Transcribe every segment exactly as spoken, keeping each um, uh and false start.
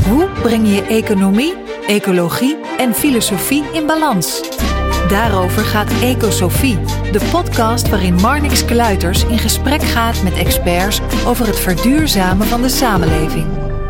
Hoe breng je economie, ecologie en filosofie in balans? Daarover gaat Ecosofie, de podcast waarin Marnix Kluiters in gesprek gaat met experts over het verduurzamen van de samenleving.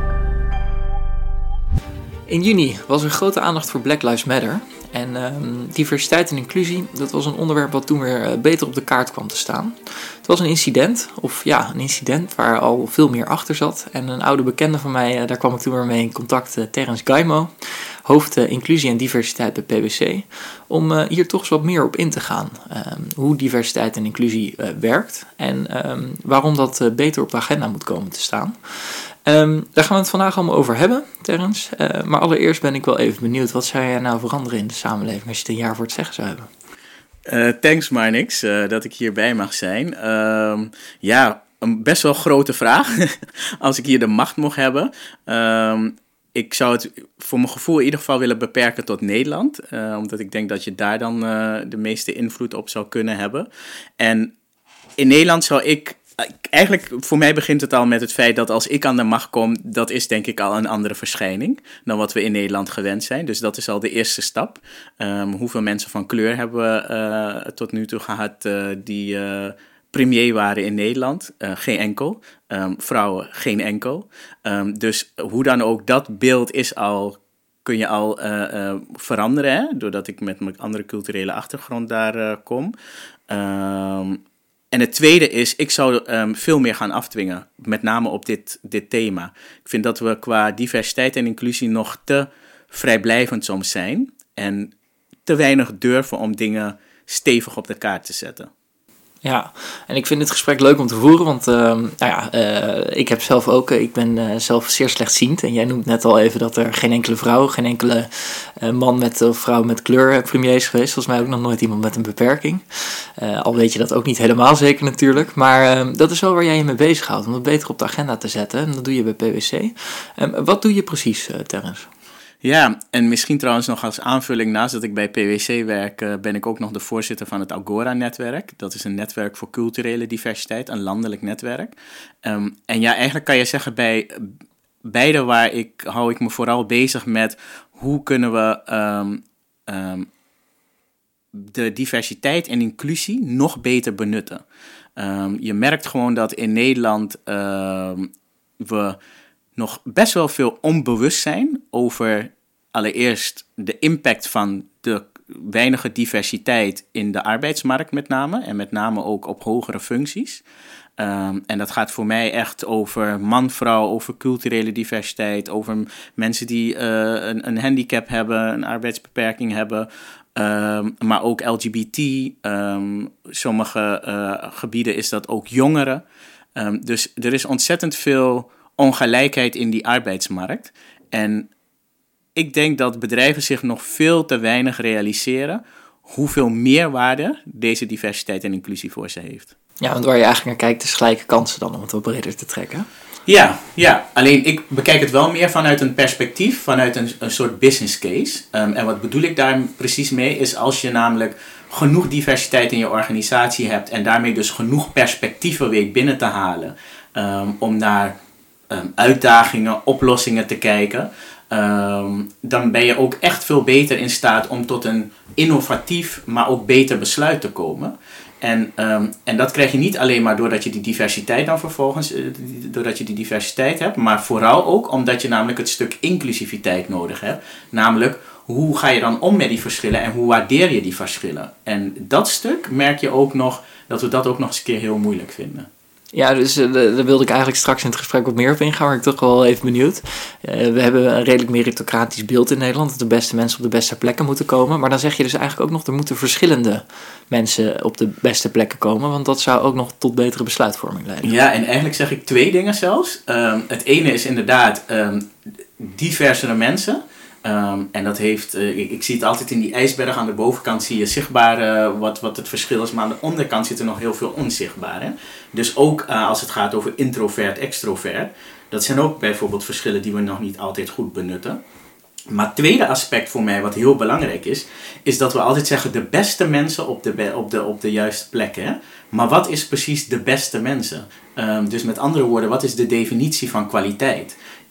In juni was er grote aandacht voor Black Lives Matter. En uh, diversiteit en inclusie, dat was een onderwerp wat toen weer uh, beter op de kaart kwam te staan. Het was een incident, of ja, een incident waar al veel meer achter zat. En een oude bekende van mij, uh, daar kwam ik toen weer mee in contact, uh, Terence Gaimo, hoofd uh, inclusie en diversiteit bij P W C, om uh, hier toch eens wat meer op in te gaan. Uh, hoe diversiteit en inclusie uh, werkt en uh, waarom dat uh, beter op de agenda moet komen te staan. Um, daar gaan we het vandaag allemaal over hebben, Terence. Uh, maar allereerst ben ik wel even benieuwd, wat zou jij nou veranderen in de samenleving als je het een jaar voor het zeggen zou hebben? Uh, thanks Marnix, uh, dat ik hierbij mag zijn. Uh, ja, een best wel grote vraag, als ik hier de macht mocht hebben. Uh, ik zou het voor mijn gevoel in ieder geval willen beperken tot Nederland. Uh, omdat ik denk dat je daar dan uh, de meeste invloed op zou kunnen hebben. En in Nederland zou ik... Eigenlijk, voor mij begint het al met het feit dat als ik aan de macht kom, dat is denk ik al een andere verschijning dan wat we in Nederland gewend zijn. Dus dat is al de eerste stap. Um, hoeveel mensen van kleur hebben we uh, tot nu toe gehad uh, die uh, premier waren in Nederland? Uh, geen enkel. Um, vrouwen, geen enkel. Um, dus hoe dan ook, dat beeld is al... kun je al uh, uh, veranderen, hè? Doordat ik met mijn andere culturele achtergrond daar uh, kom. Um, En het tweede is, ik zou um, veel meer gaan afdwingen, met name op dit, dit thema. Ik vind dat we qua diversiteit en inclusie nog te vrijblijvend soms zijn en te weinig durven om dingen stevig op de kaart te zetten. Ja, en ik vind dit gesprek leuk om te voeren, want uh, nou ja, uh, ik heb zelf ook, ik ben uh, zelf zeer slechtziend. En jij noemt net al even dat er geen enkele vrouw, geen enkele uh, man met of vrouw met kleur premier is geweest. Volgens mij ook nog nooit iemand met een beperking. Uh, al weet je dat ook niet helemaal zeker natuurlijk. Maar uh, dat is wel waar jij je mee bezighoudt, om dat beter op de agenda te zetten. En dat doe je bij P W C. Um, wat doe je precies, uh, Terence? Ja, en misschien trouwens nog als aanvulling, naast dat ik bij P W C werk, uh, ben ik ook nog de voorzitter van het Agora-netwerk. Dat is een netwerk voor culturele diversiteit, een landelijk netwerk. Um, en ja, eigenlijk kan je zeggen, bij beide waar ik, hou ik me vooral bezig met hoe kunnen we um, um, de diversiteit en inclusie nog beter benutten. Um, je merkt gewoon dat in Nederland uh, we... nog best wel veel onbewust zijn over allereerst de impact van de weinige diversiteit in de arbeidsmarkt met name. En met name ook op hogere functies. Um, en dat gaat voor mij echt over man-vrouw, over culturele diversiteit, over mensen die uh, een, een handicap hebben, een arbeidsbeperking hebben. Um, maar ook L G B T. Um, sommige uh, gebieden is dat ook jongeren. Um, dus er is ontzettend veel ongelijkheid in die arbeidsmarkt. En ik denk dat bedrijven zich nog veel te weinig realiseren hoeveel meerwaarde deze diversiteit en inclusie voor ze heeft. Ja, want waar je eigenlijk naar kijkt is gelijke kansen dan, om het wat breder te trekken. Ja, ja, alleen ik bekijk het wel meer vanuit een perspectief, vanuit een, een soort business case. Um, en wat bedoel ik daar precies mee, is als je namelijk genoeg diversiteit in je organisatie hebt en daarmee dus genoeg perspectieven weet binnen te halen um, om naar Um, uitdagingen, oplossingen te kijken, um, dan ben je ook echt veel beter in staat om tot een innovatief, maar ook beter besluit te komen. En, um, en dat krijg je niet alleen maar doordat je die diversiteit dan vervolgens, uh, doordat je die diversiteit hebt, maar vooral ook omdat je namelijk het stuk inclusiviteit nodig hebt. Namelijk, hoe ga je dan om met die verschillen en hoe waardeer je die verschillen? En dat stuk merk je ook nog, dat we dat ook nog eens een keer heel moeilijk vinden. Ja, dus uh, daar wilde ik eigenlijk straks in het gesprek wat meer op ingaan, maar ik ben toch wel even benieuwd. Uh, we hebben een redelijk meritocratisch beeld in Nederland, dat de beste mensen op de beste plekken moeten komen. Maar dan zeg je dus eigenlijk ook nog, er moeten verschillende mensen op de beste plekken komen, want dat zou ook nog tot betere besluitvorming leiden. Ja, en eigenlijk zeg ik twee dingen zelfs. Um, het ene is inderdaad um, diversere mensen. Um, en dat heeft, uh, ik, ik zie het altijd in die ijsberg aan de bovenkant zie je zichtbaar uh, wat, wat het verschil is, maar aan de onderkant zit er nog heel veel onzichtbaar. Hè? Dus ook uh, als het gaat over introvert, extrovert, dat zijn ook bijvoorbeeld verschillen die we nog niet altijd goed benutten. Maar het tweede aspect voor mij wat heel belangrijk is, is dat we altijd zeggen de beste mensen op de, be- op de, op de juiste plekken. Hè? Maar wat is precies de beste mensen? Um, dus met andere woorden, wat is de definitie van kwaliteit?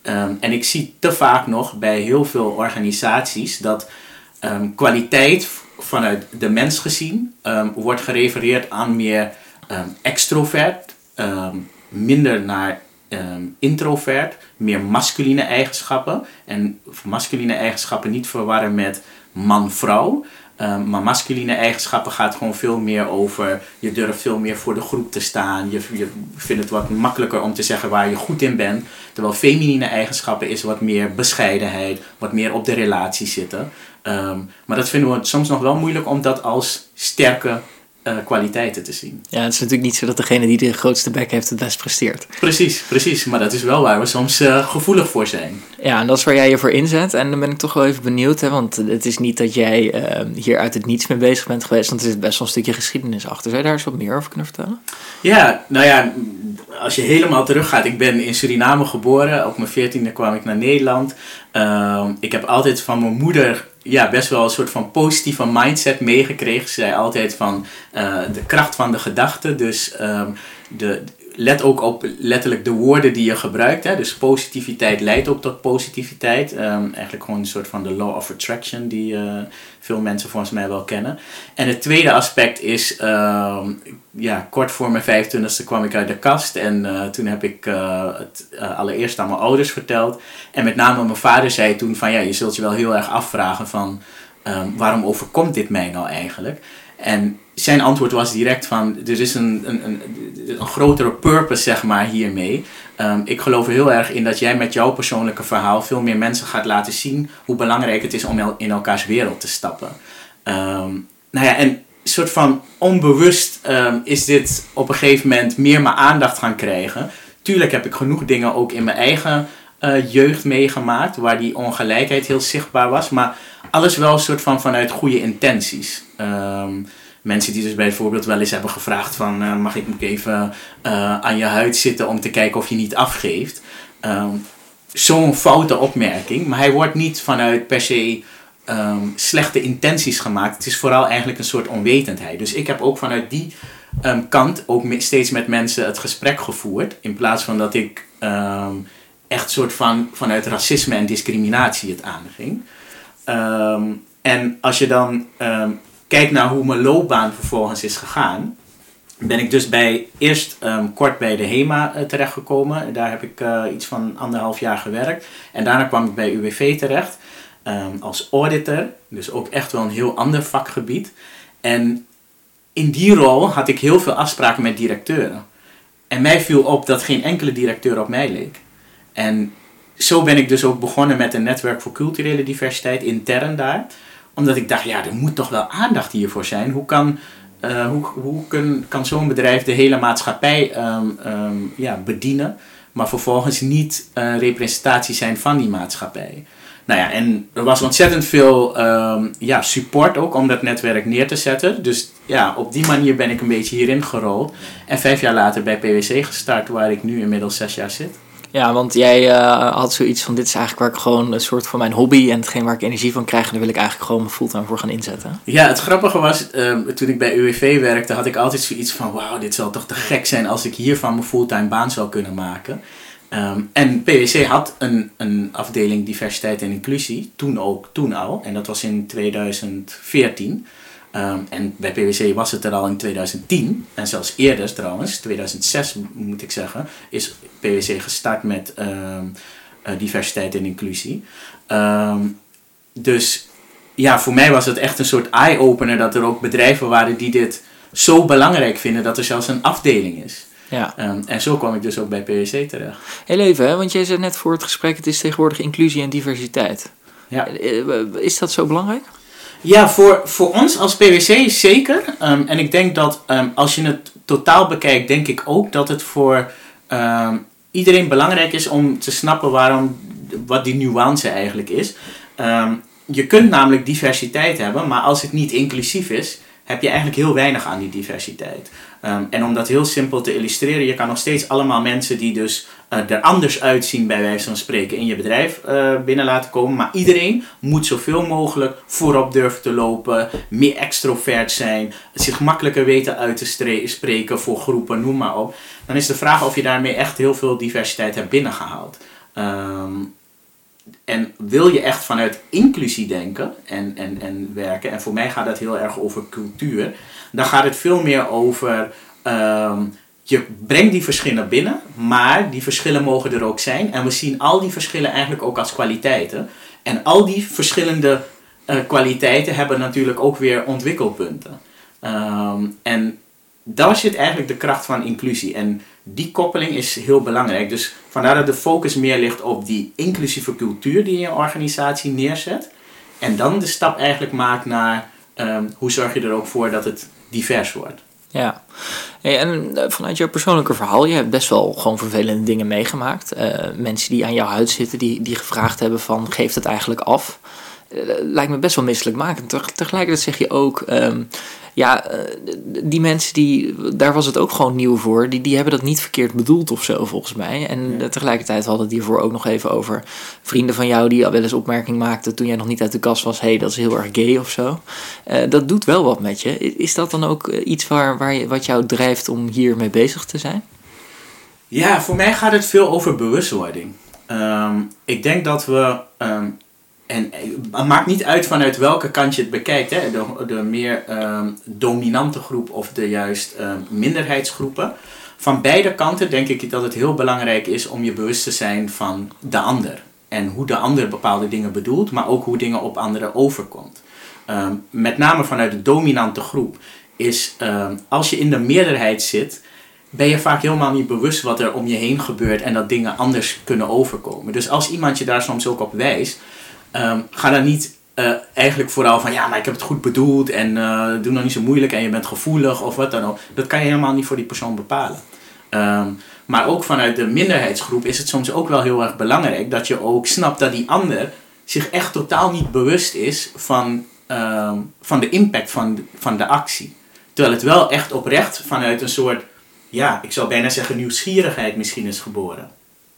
Um, en ik zie te vaak nog bij heel veel organisaties dat um, kwaliteit vanuit de mens gezien um, wordt gerefereerd aan meer um, extrovert, um, minder naar um, introvert, meer masculine eigenschappen. En masculine eigenschappen niet verwarren met man-vrouw. Um, maar masculine eigenschappen gaat gewoon veel meer over, je durft veel meer voor de groep te staan. Je, je vindt het wat makkelijker om te zeggen waar je goed in bent. Terwijl feminine eigenschappen is wat meer bescheidenheid, wat meer op de relatie zitten. Um, maar dat vinden we soms nog wel moeilijk om dat als sterke uh, kwaliteiten te zien. Ja, het is natuurlijk niet zo dat degene die de grootste bek heeft het best presteert. Precies, precies. Maar dat is wel waar we soms uh, gevoelig voor zijn. Ja, en dat is waar jij je voor inzet. En dan ben ik toch wel even benieuwd, hè, want het is niet dat jij uh, hier uit het niets mee bezig bent geweest, want er zit best wel een stukje geschiedenis achter. Zou je daar eens wat meer over kunnen vertellen? Ja, nou ja, als je helemaal teruggaat, ik ben in Suriname geboren. Op mijn veertiende kwam ik naar Nederland. Uh, ik heb altijd van mijn moeder ja, best wel een soort van positieve mindset meegekregen. Ze zei altijd van uh, de kracht van de gedachte. Dus um, de, let ook op letterlijk de woorden die je gebruikt. Hè. Dus positiviteit leidt ook tot positiviteit. Um, eigenlijk gewoon een soort van de law of attraction die uh, veel mensen volgens mij wel kennen. En het tweede aspect is, uh, ja, kort voor mijn vijfentwintigste kwam ik uit de kast. En uh, toen heb ik uh, het uh, allereerst aan mijn ouders verteld. En met name mijn vader zei toen van, ja, je zult je wel heel erg afvragen van, um, waarom overkomt dit mij nou eigenlijk? En zijn antwoord was direct van, er is een, een, een, een grotere purpose, zeg maar, hiermee. Um, ik geloof er heel erg in dat jij met jouw persoonlijke verhaal veel meer mensen gaat laten zien hoe belangrijk het is om el- in elkaars wereld te stappen. Um, nou ja, en een soort van onbewust um, is dit op een gegeven moment meer mijn aandacht gaan krijgen. Tuurlijk heb ik genoeg dingen ook in mijn eigen uh, jeugd meegemaakt, waar die ongelijkheid heel zichtbaar was, maar alles wel een soort van vanuit goede intenties. Um, Mensen die dus bijvoorbeeld wel eens hebben gevraagd van, uh, mag ik even uh, aan je huid zitten om te kijken of je niet afgeeft. Um, Zo'n foute opmerking, maar hij wordt niet vanuit per se um, slechte intenties gemaakt. Het is vooral eigenlijk een soort onwetendheid. Dus ik heb ook vanuit die um, kant ook me- steeds met mensen het gesprek gevoerd. In plaats van dat ik um, echt soort van vanuit racisme en discriminatie het aanging. Um, en als je dan Um, kijk naar hoe mijn loopbaan vervolgens is gegaan, ben ik dus bij, eerst um, kort bij de HEMA uh, terechtgekomen. Daar heb ik uh, iets van anderhalf jaar gewerkt. En daarna kwam ik bij U W V terecht um, als auditor. Dus ook echt wel een heel ander vakgebied. En in die rol had ik heel veel afspraken met directeuren. En mij viel op dat geen enkele directeur op mij leek. En zo ben ik dus ook begonnen met een netwerk voor culturele diversiteit intern daar. Omdat ik dacht, ja, er moet toch wel aandacht hiervoor zijn. Hoe kan, uh, hoe, hoe kun, kan zo'n bedrijf de hele maatschappij um, um, ja, bedienen, maar vervolgens niet een representatie zijn van die maatschappij? Nou ja, en er was ontzettend veel um, ja, support ook om dat netwerk neer te zetten. Dus ja, op die manier ben ik een beetje hierin gerold. En vijf jaar later bij P W C gestart, waar ik nu inmiddels zes jaar zit. Ja, want jij uh, had zoiets van, dit is eigenlijk waar ik gewoon een soort van mijn hobby en hetgeen waar ik energie van krijg, en daar wil ik eigenlijk gewoon mijn fulltime voor gaan inzetten. Ja, het grappige was, um, toen ik bij U W V werkte, had ik altijd zoiets van, wauw, dit zal toch te gek zijn als ik hiervan mijn fulltime baan zou kunnen maken. Um, en P W C had een, een afdeling diversiteit en inclusie, toen ook, toen al, en dat was in tweeduizend veertien. Um, en bij P W C was het er al in tweeduizend tien, en zelfs eerder trouwens, tweeduizend zes moet ik zeggen, is P W C gestart met um, uh, diversiteit en inclusie. Um, dus ja, voor mij was het echt een soort eye-opener dat er ook bedrijven waren die dit zo belangrijk vinden dat er zelfs een afdeling is. Ja. Um, en zo kwam ik dus ook bij P W C terecht. Heel even, hè, want jij zei net voor het gesprek, het is tegenwoordig inclusie en diversiteit. Ja. Is dat zo belangrijk? Ja, voor, voor ons als P W C zeker. Um, en ik denk dat um, als je het totaal bekijkt, denk ik ook dat het voor um, iedereen belangrijk is om te snappen waarom, wat die nuance eigenlijk is. Um, je kunt namelijk diversiteit hebben, maar als het niet inclusief is, heb je eigenlijk heel weinig aan die diversiteit. Um, en om dat heel simpel te illustreren, je kan nog steeds allemaal mensen die dus uh, er anders uitzien, bij wijze van spreken, in je bedrijf uh, binnen laten komen. Maar iedereen moet zoveel mogelijk voorop durven te lopen, meer extrovert zijn, zich makkelijker weten uit te stre- spreken voor groepen, noem maar op. Dan is de vraag of je daarmee echt heel veel diversiteit hebt binnengehaald. Um, en wil je echt vanuit inclusie denken en, en, en werken, en voor mij gaat dat heel erg over cultuur, dan gaat het veel meer over, um, je brengt die verschillen binnen, maar die verschillen mogen er ook zijn. En we zien al die verschillen eigenlijk ook als kwaliteiten. En al die verschillende uh, kwaliteiten hebben natuurlijk ook weer ontwikkelpunten. Um, en daar zit eigenlijk de kracht van inclusie. En die koppeling is heel belangrijk. Dus vandaar dat de focus meer ligt op die inclusieve cultuur die je in je organisatie neerzet. En dan de stap eigenlijk maakt naar um, hoe zorg je er ook voor dat het divers wordt. Ja, hey, en vanuit jouw persoonlijke verhaal, je hebt best wel gewoon vervelende dingen meegemaakt. Uh, mensen die aan jouw huid zitten, die, die gevraagd hebben van, geef het eigenlijk af. Uh, lijkt me best wel misselijkmakend. Tegelijkertijd zeg je ook, um, ja, uh, die mensen, die, daar was het ook gewoon nieuw voor. Die, die hebben dat niet verkeerd bedoeld of zo, volgens mij. En ja. Tegelijkertijd hadden we het hiervoor ook nog even over vrienden van jou die al wel eens opmerking maakten toen jij nog niet uit de kast was. Hé, hey, dat is heel erg gay of zo. Uh, dat doet wel wat met je. Is dat dan ook iets waar, waar je, wat jou drijft om hiermee bezig te zijn? Ja, voor mij gaat het veel over bewustwording. Um, ik denk dat we... Um, En het maakt niet uit vanuit welke kant je het bekijkt. Hè? De, de meer um, dominante groep of de juist um, minderheidsgroepen. Van beide kanten denk ik dat het heel belangrijk is om je bewust te zijn van de ander. En hoe de ander bepaalde dingen bedoelt, maar ook hoe dingen op anderen overkomt. Um, met name vanuit de dominante groep is, um, als je in de meerderheid zit, ben je vaak helemaal niet bewust wat er om je heen gebeurt en dat dingen anders kunnen overkomen. Dus als iemand je daar soms ook op wijst, Um, ga dan niet uh, eigenlijk vooral van ja, maar ik heb het goed bedoeld en uh, doe nog niet zo moeilijk en je bent gevoelig of wat dan ook. Dat kan je helemaal niet voor die persoon bepalen. Um, maar ook vanuit de minderheidsgroep is het soms ook wel heel erg belangrijk dat je ook snapt dat die ander zich echt totaal niet bewust is van, um, van de impact van, van de actie. Terwijl het wel echt oprecht vanuit een soort, ja, ik zou bijna zeggen nieuwsgierigheid misschien is geboren.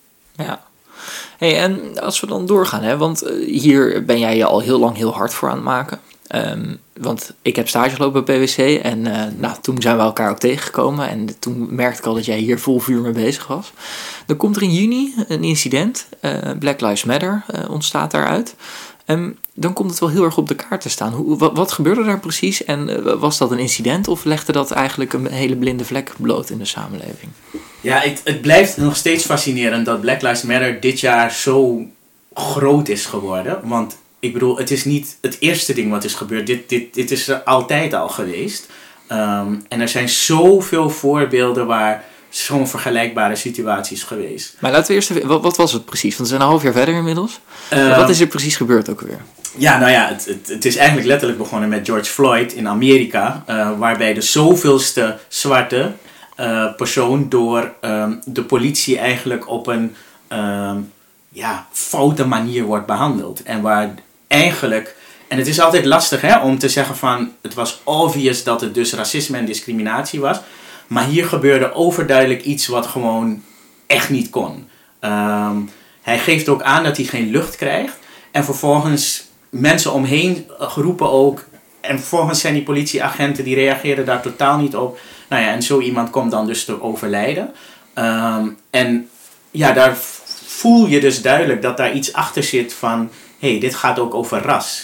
Ja. Hey, en als we dan doorgaan, hè, want hier ben jij je al heel lang heel hard voor aan het maken. Um, want ik heb stage gelopen bij P W C en uh, nou, toen zijn we elkaar ook tegengekomen. En toen merkte ik al dat jij hier vol vuur mee bezig was. Dan komt er in juni een incident, uh, Black Lives Matter uh, ontstaat daaruit. Um, dan komt het wel heel erg op de kaart te staan. Hoe, wat, wat gebeurde daar precies en uh, was dat een incident of legde dat eigenlijk een hele blinde vlek bloot in de samenleving? Ja, het, het blijft nog steeds fascinerend dat Black Lives Matter dit jaar zo groot is geworden. Want ik bedoel, het is niet het eerste ding wat is gebeurd. Dit, dit, dit is er altijd al geweest. Um, en er zijn zoveel voorbeelden waar zo'n vergelijkbare situaties geweest. Maar laten we eerst even, wat, wat was het precies? Want we zijn een half jaar verder inmiddels. Um, wat is er precies gebeurd ook weer? Ja, nou ja, het, het, het is eigenlijk letterlijk begonnen met George Floyd in Amerika. Uh, waarbij de zoveelste zwarte uh, persoon door um, de politie eigenlijk op een um, ja, foute manier wordt behandeld. En waar eigenlijk... En het is altijd lastig hè, om te zeggen van... Het was obvious dat het dus racisme en discriminatie was. Maar hier gebeurde overduidelijk iets wat gewoon echt niet kon. Um, hij geeft ook aan dat hij geen lucht krijgt. En vervolgens mensen omheen geroepen ook. En vervolgens zijn die politieagenten die reageren daar totaal niet op. Nou ja, en zo iemand komt dan dus te overlijden. Um, en ja, daar voel je dus duidelijk dat daar iets achter zit van... Hé, hey, dit gaat ook over ras.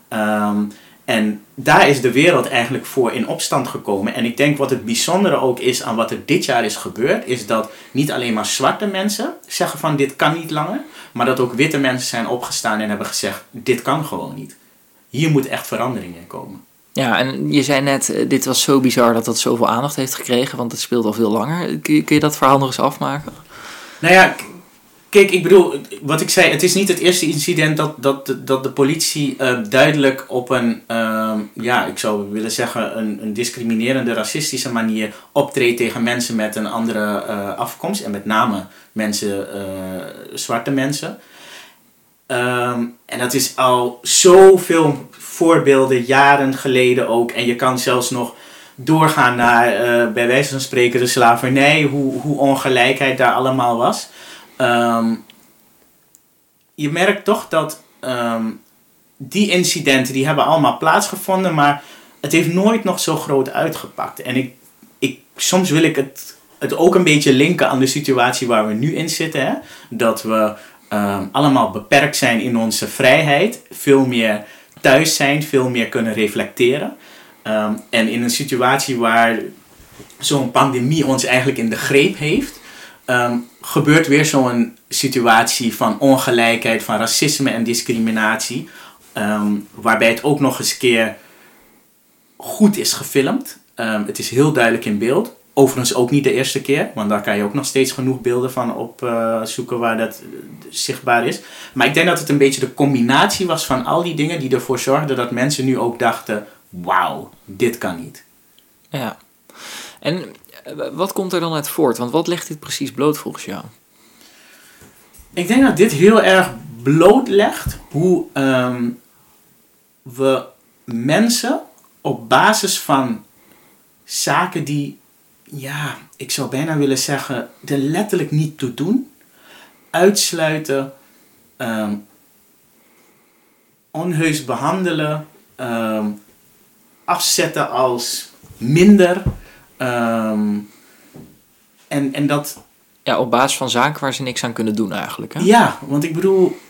Um, en daar is de wereld eigenlijk voor in opstand gekomen. En ik denk wat het bijzondere ook is aan wat er dit jaar is gebeurd... is dat niet alleen maar zwarte mensen zeggen van dit kan niet langer... maar dat ook witte mensen zijn opgestaan en hebben gezegd... dit kan gewoon niet. Hier moet echt verandering in komen. Ja, en je zei net, dit was zo bizar dat dat zoveel aandacht heeft gekregen... want het speelt al veel langer. Kun je, kun je dat verhaal nog eens afmaken? Nou ja... Kijk, ik bedoel, wat ik zei, het is niet het eerste incident dat, dat, dat de politie uh, duidelijk op een, uh, ja, ik zou willen zeggen, een, een discriminerende, racistische manier optreedt tegen mensen met een andere uh, afkomst. En met name mensen, uh, zwarte mensen. Um, en dat is al zoveel voorbeelden, jaren geleden ook. En je kan zelfs nog doorgaan naar, uh, bij wijze van spreken, de slavernij, hoe, hoe ongelijkheid daar allemaal was. Um, je merkt toch dat um, die incidenten, die hebben allemaal plaatsgevonden, maar het heeft nooit nog zo groot uitgepakt. En ik, ik, soms wil ik het, het ook een beetje linken aan de situatie waar we nu in zitten. Hè? Dat we um, allemaal beperkt zijn in onze vrijheid. Veel meer thuis zijn, veel meer kunnen reflecteren. Um, en in een situatie waar zo'n pandemie ons eigenlijk in de greep heeft, um, gebeurt weer zo'n situatie van ongelijkheid, van racisme en discriminatie. Um, waarbij het ook nog eens een keer goed is gefilmd. Um, het is heel duidelijk in beeld. Overigens ook niet de eerste keer, want daar kan je ook nog steeds genoeg beelden van opzoeken uh, waar dat uh, zichtbaar is. Maar ik denk dat het een beetje de combinatie was van al die dingen die ervoor zorgden dat mensen nu ook dachten, wauw, dit kan niet. Ja. En uh, wat komt er dan uit voort? Want wat legt dit precies bloot volgens jou? Ik denk dat dit heel erg blootlegt hoe um, we mensen op basis van zaken die, ja, ik zou bijna willen zeggen, er letterlijk niet toe doen, uitsluiten, um, onheus behandelen, um, afzetten als minder. Um, en, en dat... Ja, op basis van zaken waar ze niks aan kunnen doen eigenlijk. Hè? Ja, want ik bedoel,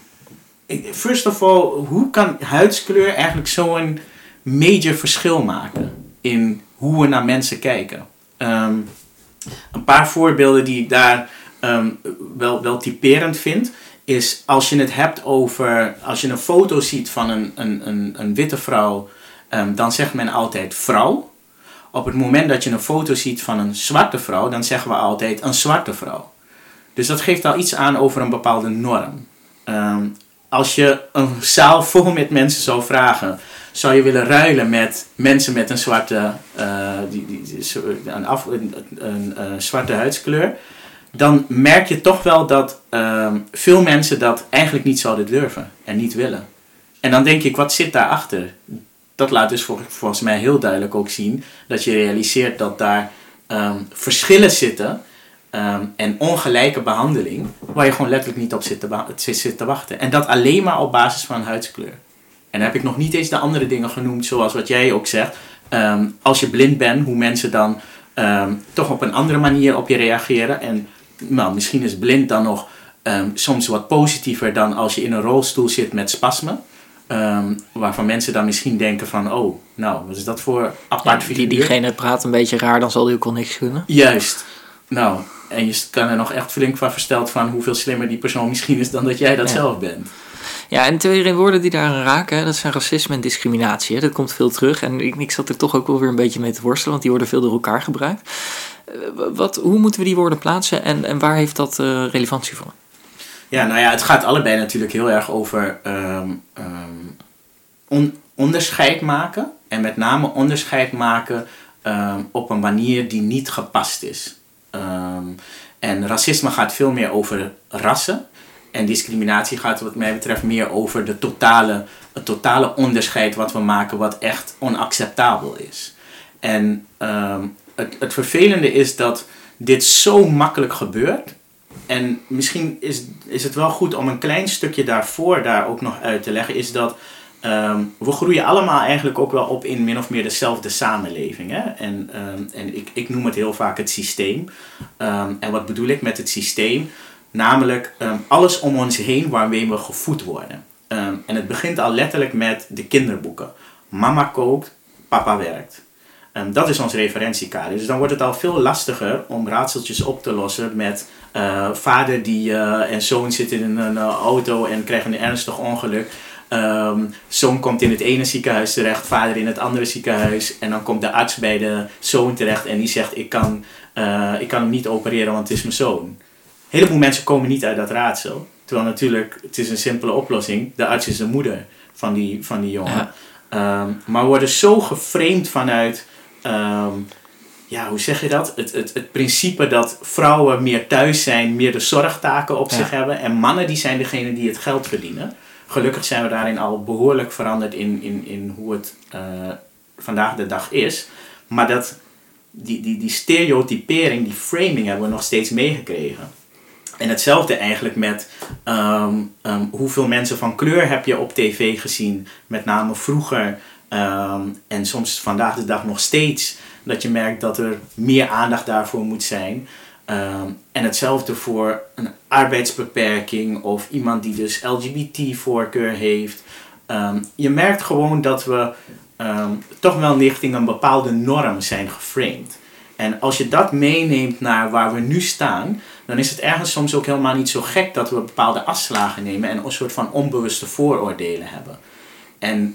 first of all, hoe kan huidskleur eigenlijk zo'n major verschil maken in hoe we naar mensen kijken? Um, een paar voorbeelden die ik daar um, wel, wel typerend vind, is als je het hebt over, als je een foto ziet van een, een, een, een witte vrouw, um, dan zegt men altijd vrouw. Op het moment dat je een foto ziet van een zwarte vrouw, dan zeggen we altijd een zwarte vrouw. Dus dat geeft al iets aan over een bepaalde norm. Um, als je een zaal vol met mensen zou vragen, zou je willen ruilen met mensen met een zwarte, uh, die, die, die, een, af, een, een, een zwarte huidskleur, dan merk je toch wel dat um, veel mensen dat eigenlijk niet zouden durven en niet willen. En dan denk ik, wat zit daarachter? Dat laat dus voor, volgens mij heel duidelijk ook zien dat je realiseert dat daar um, verschillen zitten um, en ongelijke behandeling waar je gewoon letterlijk niet op zit te, zit te wachten. En dat alleen maar op basis van huidskleur. En dan heb ik nog niet eens de andere dingen genoemd, zoals wat jij ook zegt. Um, als je blind bent, hoe mensen dan um, toch op een andere manier op je reageren. En nou, misschien is blind dan nog um, soms wat positiever dan als je in een rolstoel zit met spasmen. Um, waarvan mensen dan misschien denken van, oh, nou, wat is dat voor apart figuur? Ja, die, diegene praat een beetje raar, dan zal die ook al niks kunnen. Juist. Nou, en je kan er nog echt flink van versteld van hoeveel slimmer die persoon misschien is dan dat jij dat ja. zelf bent. Ja, en twee woorden die daaraan raken, dat zijn racisme en discriminatie. Hè. Dat komt veel terug en ik, ik zat er toch ook wel weer een beetje mee te worstelen, want die worden veel door elkaar gebruikt. Wat, hoe moeten we die woorden plaatsen en, en waar heeft dat uh, relevantie voor? Ja, nou ja, het gaat allebei natuurlijk heel erg over um, um, on, onderscheid maken. En met name onderscheid maken um, op een manier die niet gepast is. Um, en racisme gaat veel meer over rassen. En discriminatie gaat wat mij betreft meer over de totale, het totale onderscheid wat we maken wat echt onacceptabel is. En um, het, het vervelende is dat dit zo makkelijk gebeurt. En misschien is, is het wel goed om een klein stukje daarvoor daar ook nog uit te leggen, is dat um, we groeien allemaal eigenlijk ook wel op in min of meer dezelfde samenleving. Hè? En, um, en ik, ik noem het heel vaak het systeem. Um, en wat bedoel ik met het systeem? Namelijk um, alles om ons heen waarmee we gevoed worden. Um, en het begint al letterlijk met de kinderboeken. Mama kookt, papa werkt. Um, dat is ons referentiekader. Dus dan wordt het al veel lastiger om raadseltjes op te lossen met uh, vader die, uh, en zoon zitten in een uh, auto en krijgen een ernstig ongeluk. Um, zoon komt in het ene ziekenhuis terecht, vader in het andere ziekenhuis. En dan komt de arts bij de zoon terecht en die zegt, ik kan, uh, ik kan hem niet opereren, want het is mijn zoon. Een heleboel mensen komen niet uit dat raadsel. Terwijl natuurlijk, het is een simpele oplossing. De arts is de moeder van die, van die jongen. Ja. Um, maar we worden zo geframed vanuit, um, ja, hoe zeg je dat? Het, het, het principe dat vrouwen meer thuis zijn, meer de zorgtaken op ja. zich hebben. En mannen die zijn degene die het geld verdienen. Gelukkig zijn we daarin al behoorlijk veranderd in, in, in hoe het uh, vandaag de dag is. Maar dat, die, die, die stereotypering, die framing hebben we nog steeds meegekregen. En hetzelfde eigenlijk met um, um, hoeveel mensen van kleur heb je op tv gezien. Met name vroeger um, en soms vandaag de dag nog steeds. Dat je merkt dat er meer aandacht daarvoor moet zijn. Um, en hetzelfde voor een arbeidsbeperking of iemand die dus L G B T-voorkeur heeft. Um, je merkt gewoon dat we um, toch wel richting een bepaalde norm zijn geframed. En als je dat meeneemt naar waar we nu staan, dan is het ergens soms ook helemaal niet zo gek dat we bepaalde afslagen nemen en een soort van onbewuste vooroordelen hebben. En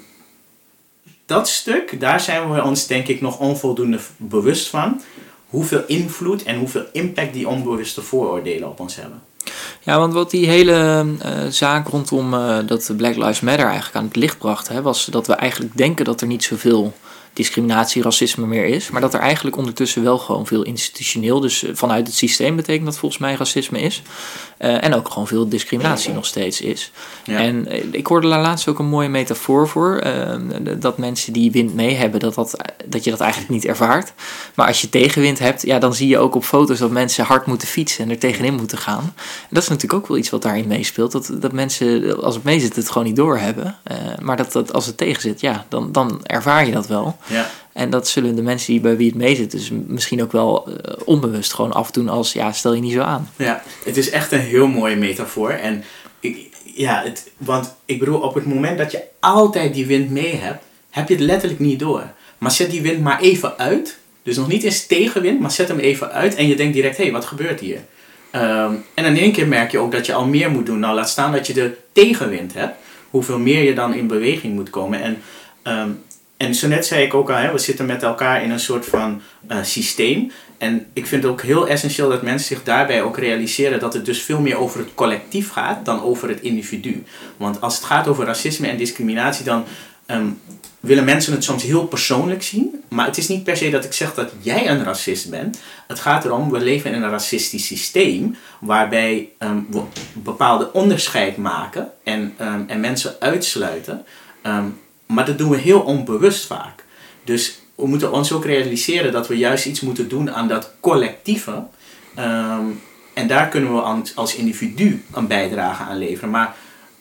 dat stuk, daar zijn we ons denk ik nog onvoldoende bewust van. Hoeveel invloed en hoeveel impact die onbewuste vooroordelen op ons hebben. Ja, want wat die hele uh, zaak rondom uh, dat Black Lives Matter eigenlijk aan het licht bracht, hè, was dat we eigenlijk denken dat er niet zoveel discriminatie, racisme meer is, maar dat er eigenlijk ondertussen wel gewoon veel institutioneel, dus vanuit het systeem betekent dat volgens mij racisme is, uh, en ook gewoon veel discriminatie nog steeds is. Ja. En uh, ik hoorde daar laatst ook een mooie metafoor voor, uh, dat mensen die wind mee hebben, dat, dat, dat je dat eigenlijk niet ervaart. Maar als je tegenwind hebt, ja, dan zie je ook op foto's dat mensen hard moeten fietsen en er tegenin moeten gaan. En dat is natuurlijk ook wel iets wat daarin meespeelt, dat, dat mensen, als het mee zit, het gewoon niet doorhebben. Uh, maar dat, dat als het tegen zit, ja, dan, dan ervaar je dat wel. Ja. En dat zullen de mensen die bij wie het mee zit, dus misschien ook wel uh, onbewust gewoon afdoen als, ja, stel je niet zo aan. Ja, het is echt een heel mooie metafoor. En ik, ja, het, want ik bedoel, op het moment dat je altijd die wind mee hebt, heb je het letterlijk niet door. Maar zet die wind maar even uit, dus nog niet eens tegenwind, maar zet hem even uit en je denkt direct, hé, hey, wat gebeurt hier? Um, en in één keer merk je ook dat je al meer moet doen. Nou, laat staan dat je de tegenwind hebt, hoeveel meer je dan in beweging moet komen. En um, En zo net zei ik ook al, hè, we zitten met elkaar in een soort van uh, systeem. En ik vind het ook heel essentieel dat mensen zich daarbij ook realiseren dat het dus veel meer over het collectief gaat dan over het individu. Want als het gaat over racisme en discriminatie, dan um, willen mensen het soms heel persoonlijk zien. Maar het is niet per se dat ik zeg dat jij een racist bent. Het gaat erom, we leven in een racistisch systeem waarbij um, we bepaalde onderscheid maken en, um, en mensen uitsluiten. Um, Maar dat doen we heel onbewust vaak. Dus we moeten ons ook realiseren dat we juist iets moeten doen aan dat collectieve. Um, en daar kunnen we als individu een bijdrage aan leveren. Maar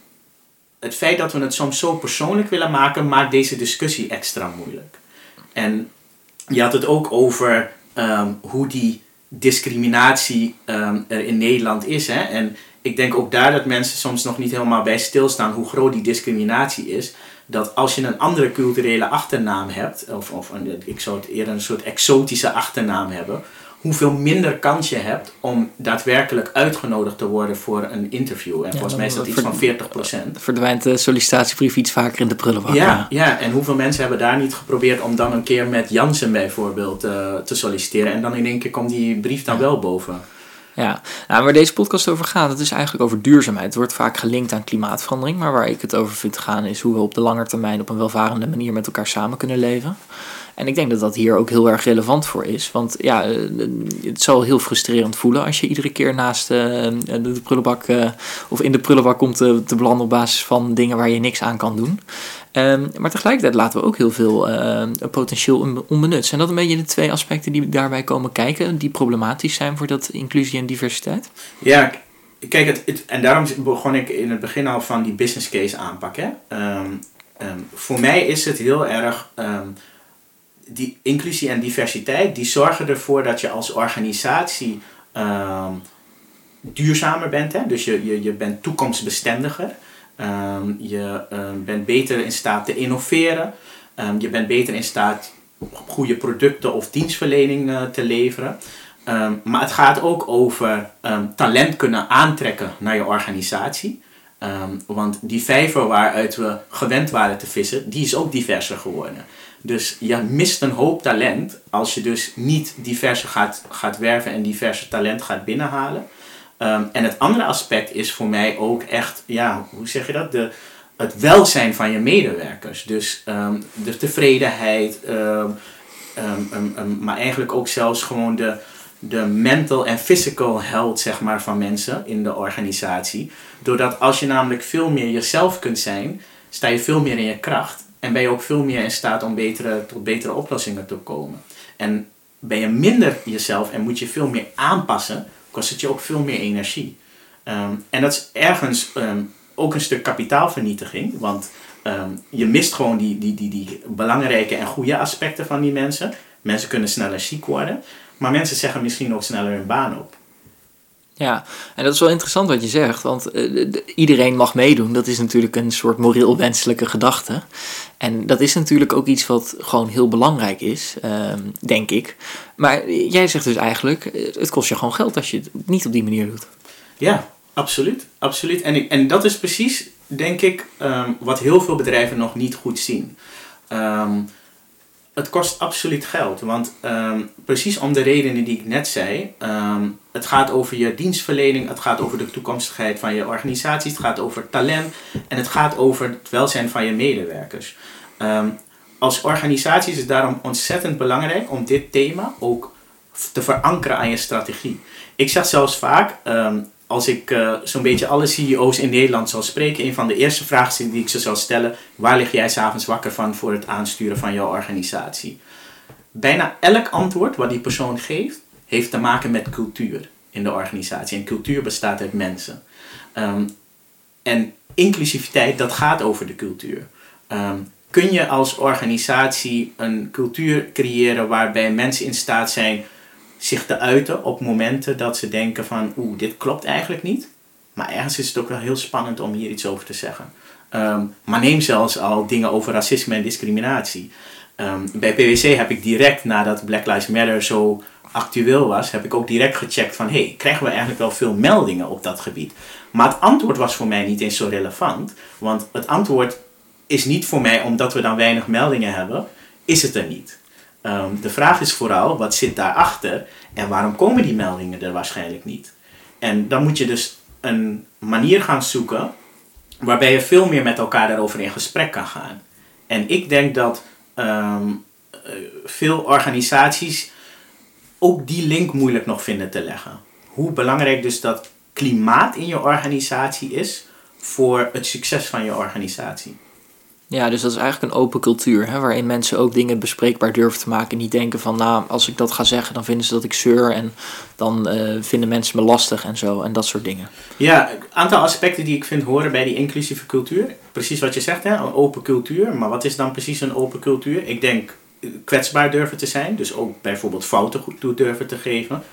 het feit dat we het soms zo persoonlijk willen maken, maakt deze discussie extra moeilijk. En je had het ook over um, hoe die discriminatie um, er in Nederland is. Hè? En ik denk ook daar dat mensen soms nog niet helemaal bij stilstaan hoe groot die discriminatie is. Dat als je een andere culturele achternaam hebt, of, of een, ik zou het eerder een soort exotische achternaam hebben, hoeveel minder kans je hebt om daadwerkelijk uitgenodigd te worden voor een interview. En ja, volgens mij is dat iets van veertig procent. Verdwijnt de sollicitatiebrief iets vaker in de prullenbak. Ja, ja. ja, en hoeveel mensen hebben daar niet geprobeerd om dan een keer met Jansen bijvoorbeeld uh, te solliciteren. En dan in één keer komt die brief dan wel boven. Ja, nou, waar deze podcast over gaat, het is eigenlijk over duurzaamheid. Het wordt vaak gelinkt aan klimaatverandering, maar waar ik het over vind gaan is hoe we op de lange termijn op een welvarende manier met elkaar samen kunnen leven. En ik denk dat dat hier ook heel erg relevant voor is. Want ja, het zal heel frustrerend voelen als je iedere keer naast uh, de prullenbak uh, of in de prullenbak komt te, te belanden op basis van dingen waar je niks aan kan doen. Um, maar tegelijkertijd laten we ook heel veel uh, potentieel onbenut. Zijn dat een beetje de twee aspecten die daarbij komen kijken, die problematisch zijn voor dat inclusie en diversiteit? Ja, kijk, het, het, en daarom begon ik in het begin al van die business case aanpak. Hè? Um, um, voor mij is het heel erg, um, die inclusie en diversiteit, die zorgen ervoor dat je als organisatie um, duurzamer bent. Hè? Dus je, je, je bent toekomstbestendiger. Um, je um, bent beter in staat te innoveren. Um, je bent beter in staat goede producten of dienstverlening uh, te leveren. Um, maar het gaat ook over um, talent kunnen aantrekken naar je organisatie. Um, want die vijver waaruit we gewend waren te vissen, die is ook diverser geworden. Dus je mist een hoop talent als je dus niet diverser gaat, gaat werven en diverser talent gaat binnenhalen. Um, en het andere aspect is voor mij ook echt, ja, hoe zeg je dat? De, het welzijn van je medewerkers. Dus um, de tevredenheid, um, um, um, um, maar eigenlijk ook zelfs gewoon de, de mental en physical health, zeg maar, van mensen in de organisatie. Doordat als je namelijk veel meer jezelf kunt zijn, sta je veel meer in je kracht. En ben je ook veel meer in staat om betere, tot betere oplossingen te komen. En ben je minder jezelf en moet je veel meer aanpassen, kost het je ook veel meer energie. Um, en dat is ergens um, ook een stuk kapitaalvernietiging. Want um, je mist gewoon die, die, die, die belangrijke en goede aspecten van die mensen. Mensen kunnen sneller ziek worden. Maar mensen zeggen misschien ook sneller hun baan op. Ja, en dat is wel interessant wat je zegt, want uh, de, iedereen mag meedoen. Dat is natuurlijk een soort moreel wenselijke gedachte. En dat is natuurlijk ook iets wat gewoon heel belangrijk is, uh, denk ik. Maar jij zegt dus eigenlijk, het kost je gewoon geld als je het niet op die manier doet. Ja, absoluut. absoluut. En, ik, en dat is precies, denk ik, um, wat heel veel bedrijven nog niet goed zien. Um, Het kost absoluut geld, want um, precies om de redenen die ik net zei, um, het gaat over je dienstverlening, het gaat over de toekomstigheid van je organisatie, het gaat over talent en het gaat over het welzijn van je medewerkers. Um, als organisatie is het daarom ontzettend belangrijk om dit thema ook te verankeren aan je strategie. Ik zeg zelfs vaak, um, als ik uh, zo'n beetje alle C E O's in Nederland zal spreken, een van de eerste vragen die ik ze zal stellen, waar lig jij 's avonds wakker van voor het aansturen van jouw organisatie? Bijna elk antwoord wat die persoon geeft, heeft te maken met cultuur in de organisatie. En cultuur bestaat uit mensen. Um, en inclusiviteit, dat gaat over de cultuur. Um, kun je als organisatie een cultuur creëren waarbij mensen in staat zijn zich te uiten op momenten dat ze denken van oeh, dit klopt eigenlijk niet. Maar ergens is het ook wel heel spannend om hier iets over te zeggen. Um, maar neem zelfs al dingen over racisme en discriminatie. Um, bij P W C heb ik direct nadat Black Lives Matter zo actueel was, heb ik ook direct gecheckt van hey, krijgen we eigenlijk wel veel meldingen op dat gebied? Maar het antwoord was voor mij niet eens zo relevant. Want het antwoord is niet voor mij omdat we dan weinig meldingen hebben, is het er niet. Um, de vraag is vooral, wat zit daarachter en waarom komen die meldingen er waarschijnlijk niet? En dan moet je dus een manier gaan zoeken waarbij je veel meer met elkaar daarover in gesprek kan gaan. En ik denk dat um, veel organisaties ook die link moeilijk nog vinden te leggen. Hoe belangrijk dus dat klimaat in je organisatie is voor het succes van je organisatie. Ja, dus dat is eigenlijk een open cultuur, hè, waarin mensen ook dingen bespreekbaar durven te maken en niet denken van, nou, als ik dat ga zeggen, dan vinden ze dat ik zeur en dan uh, vinden mensen me lastig en zo en dat soort dingen. Ja, een aantal aspecten die ik vind horen bij die inclusieve cultuur. Precies wat je zegt, hè, een open cultuur. Maar wat is dan precies een open cultuur? Ik denk kwetsbaar durven te zijn, dus ook bijvoorbeeld fouten goed toe durven te geven.